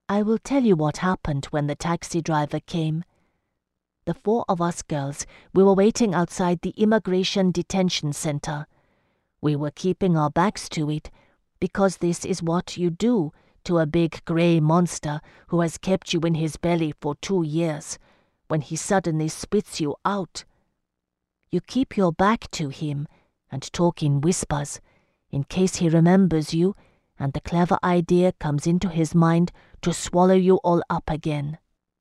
I will tell you what happened when the taxi driver came. The 4 of us girls, we were waiting outside the Immigration Detention Center. We were keeping our backs to it, because this is what you do to a big grey monster who has kept you in his belly for 2 years, when he suddenly spits you out. You keep your back to him and talk in whispers, in case he remembers you and the clever idea comes into his mind to swallow you all up again.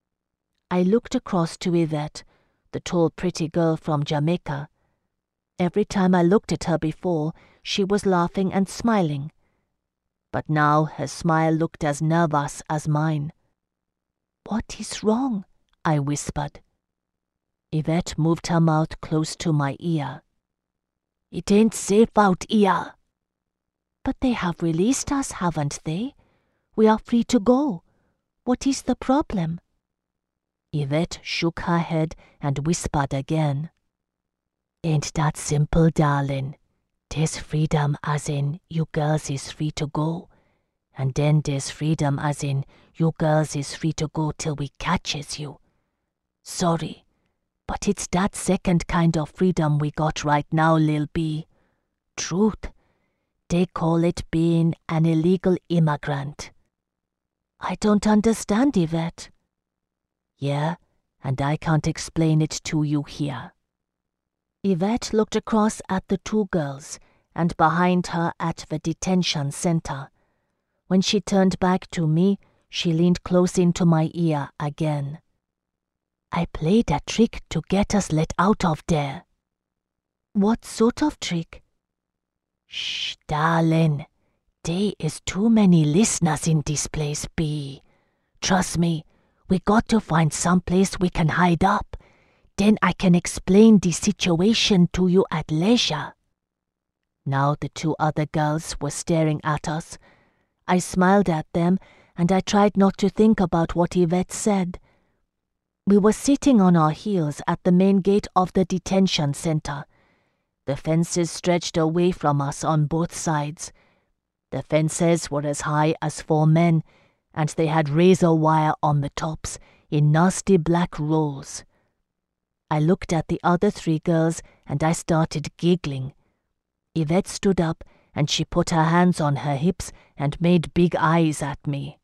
I looked across to Yvette, the tall pretty girl from Jamaica. Every time I looked at her before, she was laughing and smiling. But now her smile looked as nervous as mine. "What is wrong?" I whispered. Yvette moved her mouth close to my ear. "It ain't safe out here." "But they have released us, haven't they? We are free to go. What is the problem?" Yvette shook her head and whispered again. "Ain't that simple, darling? There's freedom as in you girls is free to go. And then there's freedom as in you girls is free to go till we catches you. Sorry, but it's that second kind of freedom we got right now, Lil B. Truth. They call it being an illegal immigrant." "I don't understand, Yvette." "Yeah, and I can't explain it to you here." Yvette looked across at the 2 girls and behind her at the detention center. When she turned back to me, she leaned close into my ear again. "I played a trick to get us let out of there." "What sort of trick?" "Shh, darling. There is too many listeners in this place, B. Trust me, we got to find some place we can hide up. Then I can explain the situation to you at leisure." Now the 2 other girls were staring at us. I smiled at them, and I tried not to think about what Yvette said. We were sitting on our heels at the main gate of the detention center. The fences stretched away from us on both sides. The fences were as high as 4 men, and they had razor wire on the tops in nasty black rolls. I looked at the other 3 girls and I started giggling. Yvette stood up and she put her hands on her hips and made big eyes at me.